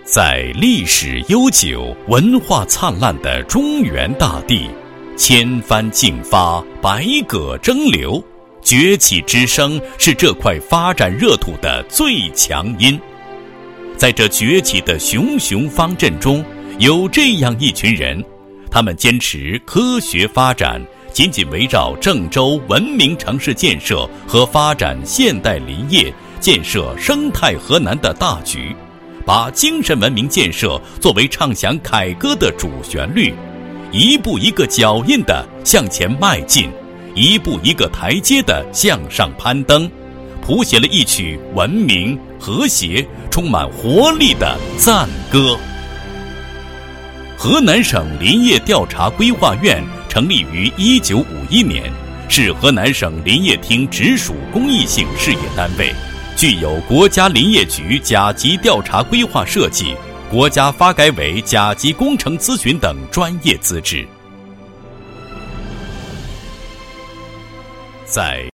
在历史悠久、文化灿烂的中原大地，千帆竞发，百舸争流，崛起之声是这块发展热土的最强音。在这崛起的熊熊方阵中，有这样一群人，他们坚持科学发展，紧紧围绕郑州文明城市建设和发展现代林业、建设生态河南的大局，把精神文明建设作为唱响凯歌的主旋律，一步一个脚印地向前迈进，一步一个台阶地向上攀登，谱写了一曲文明、和谐、充满活力的赞歌。河南省林业调查规划院成立于1951年，是河南省林业厅直属公益性事业单位，具有国家林业局甲级调查规划设计、国家发改委甲级工程咨询等专业资质。在